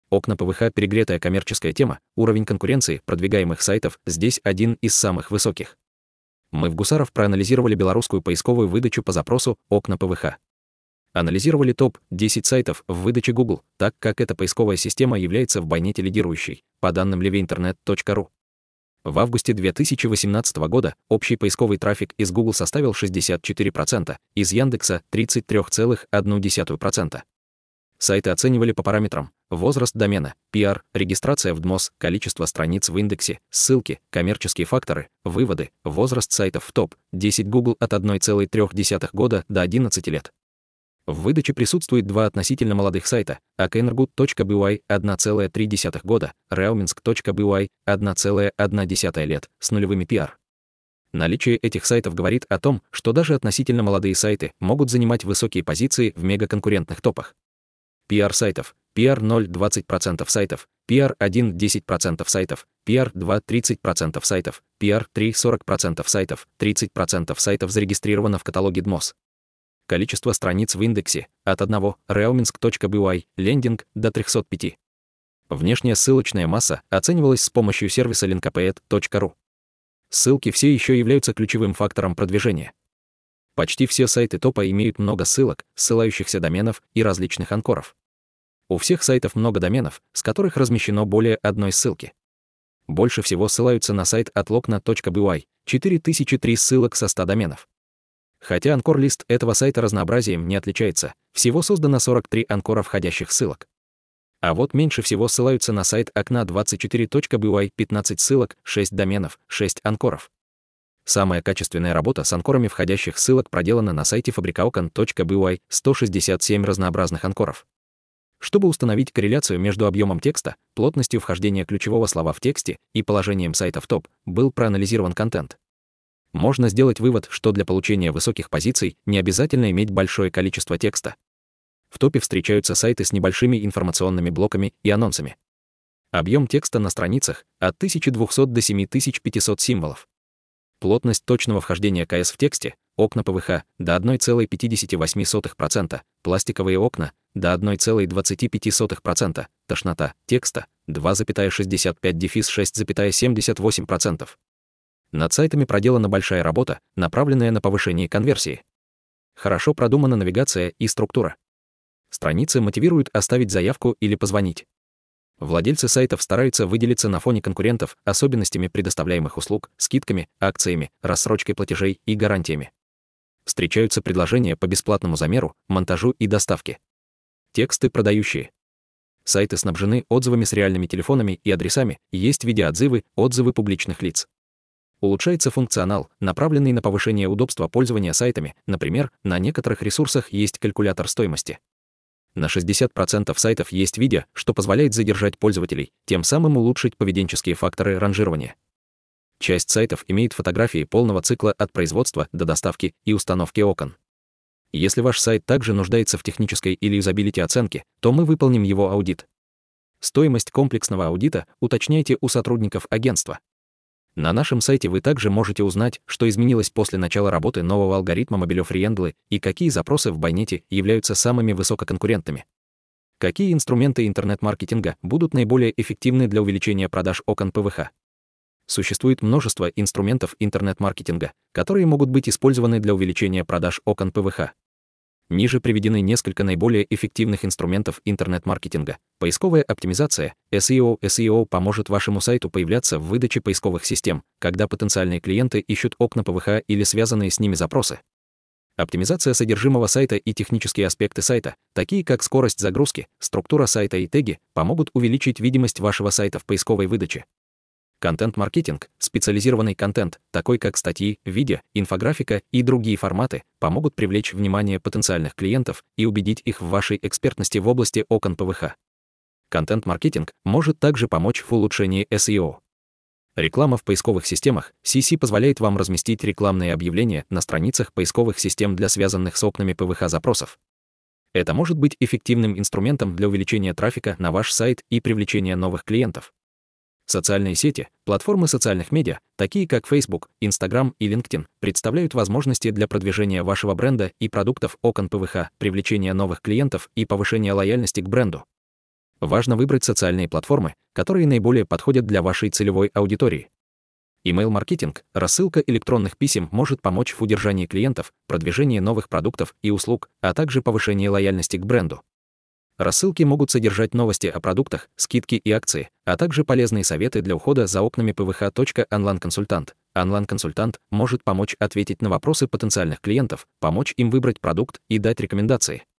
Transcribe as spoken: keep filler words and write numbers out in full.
Окна ПВХ – перегретая коммерческая тема, уровень конкуренции продвигаемых сайтов здесь один из самых высоких. Мы в Гусаров проанализировали белорусскую поисковую выдачу по запросу «Окна ПВХ». Анализировали топ десять сайтов в выдаче Google, так как эта поисковая система является в байнете лидирующей, по данным левинтернет точка ру. В августе две тысячи восемнадцатого года общий поисковый трафик из Google составил шестьдесят четыре процента, из Яндекса – тридцать три целых одна десятая процента. Сайты оценивали по параметрам: возраст домена, пи ар, регистрация в ДМОЗ, количество страниц в индексе, ссылки, коммерческие факторы, выводы, возраст сайтов в топ десять Google от одной целой трёх десятых года до одиннадцати лет. В выдаче присутствует два относительно молодых сайта: акэнергуд точка бай одна целая три десятых года, реалминск точка бай одна целая одна десятая лет с нулевыми пи ар. Наличие этих сайтов говорит о том, что даже относительно молодые сайты могут занимать высокие позиции в мегаконкурентных топах. пи ар сайтов: пи ар ноль – двадцать процентов сайтов, пи ар один – десять процентов сайтов, пи ар два – тридцать процентов сайтов, пи ар три – сорок процентов сайтов, тридцать процентов сайтов зарегистрировано в каталоге ДМОЗ. Количество страниц в индексе от одного реалминск точка бай лендинг до трёхсот пяти. Внешняя ссылочная масса оценивалась с помощью сервиса линкопэд точка ру. Ссылки все еще являются ключевым фактором продвижения. Почти все сайты топа имеют много ссылок, ссылающихся доменов и различных анкоров. У всех сайтов много доменов, с которых размещено более одной ссылки. Больше всего ссылаются на сайт отлокна точка бай – четыре тысячи три ссылок со ста доменов. Хотя анкор-лист этого сайта разнообразием не отличается, всего создано сорок три анкора входящих ссылок. А вот меньше всего ссылаются на сайт окна двадцать четыре точка бай – пятнадцать ссылок, шесть доменов, шесть анкоров. Самая качественная работа с анкорами входящих ссылок проделана на сайте фабрикаокон точка бай – сто шестьдесят семь разнообразных анкоров. Чтобы установить корреляцию между объемом текста, плотностью вхождения ключевого слова в тексте и положением сайта в топ, был проанализирован контент. Можно сделать вывод, что для получения высоких позиций не обязательно иметь большое количество текста. В топе встречаются сайты с небольшими информационными блоками и анонсами. Объем текста на страницах от тысячи двухсот до семи тысяч пятисот символов. Плотность точного вхождения ка эс в тексте: окна ПВХ до одной целой пятидесяти восьми сотых процента, пластиковые окна до одной целой двадцати пяти сотых процента, тошнота текста два целых шестьдесят пять дефис шесть целых семьдесят восемь процента. Над сайтами проделана большая работа, направленная на повышение конверсии. Хорошо продумана навигация и структура. Страницы мотивируют оставить заявку или позвонить. Владельцы сайтов стараются выделиться на фоне конкурентов особенностями предоставляемых услуг, скидками, акциями, рассрочкой платежей и гарантиями. Встречаются предложения по бесплатному замеру, монтажу и доставке. Тексты продающие. Сайты снабжены отзывами с реальными телефонами и адресами, есть видеоотзывы, отзывы публичных лиц. Улучшается функционал, направленный на повышение удобства пользования сайтами, например, на некоторых ресурсах есть калькулятор стоимости. На шестьдесят процентов сайтов есть видео, что позволяет задержать пользователей, тем самым улучшить поведенческие факторы ранжирования. Часть сайтов имеет фотографии полного цикла от производства до доставки и установки окон. Если ваш сайт также нуждается в технической или юзабилити оценке, то мы выполним его аудит. Стоимость комплексного аудита уточняйте у сотрудников агентства. На нашем сайте вы также можете узнать, что изменилось после начала работы нового алгоритма Mobile и какие запросы в байнете являются самыми высококонкурентными. Какие инструменты интернет-маркетинга будут наиболее эффективны для увеличения продаж окон ПВХ? Существует множество инструментов интернет-маркетинга, которые могут быть использованы для увеличения продаж окон ПВХ. Ниже приведены несколько наиболее эффективных инструментов интернет-маркетинга. Поисковая оптимизация, эс и о. эс и о поможет вашему сайту появляться в выдаче поисковых систем, когда потенциальные клиенты ищут окна ПВХ или связанные с ними запросы. Оптимизация содержимого сайта и технические аспекты сайта, такие как скорость загрузки, структура сайта и теги, помогут увеличить видимость вашего сайта в поисковой выдаче. Контент-маркетинг, специализированный контент, такой как статьи, видео, инфографика и другие форматы, помогут привлечь внимание потенциальных клиентов и убедить их в вашей экспертности в области окон ПВХ. Контент-маркетинг может также помочь в улучшении эс и о. Реклама в поисковых системах си си позволяет вам разместить рекламные объявления на страницах поисковых систем для связанных с окнами ПВХ запросов. Это может быть эффективным инструментом для увеличения трафика на ваш сайт и привлечения новых клиентов. Социальные сети, платформы социальных медиа, такие как Facebook, Instagram и LinkedIn, представляют возможности для продвижения вашего бренда и продуктов окон ПВХ, привлечения новых клиентов и повышения лояльности к бренду. Важно выбрать социальные платформы, которые наиболее подходят для вашей целевой аудитории. Email-маркетинг, рассылка электронных писем может помочь в удержании клиентов, продвижении новых продуктов и услуг, а также повышении лояльности к бренду. Рассылки могут содержать новости о продуктах, скидки и акции, а также полезные советы для ухода за окнами пэ вэ ха. Онлайн-консультант. Онлайн-консультант может помочь ответить на вопросы потенциальных клиентов, помочь им выбрать продукт и дать рекомендации.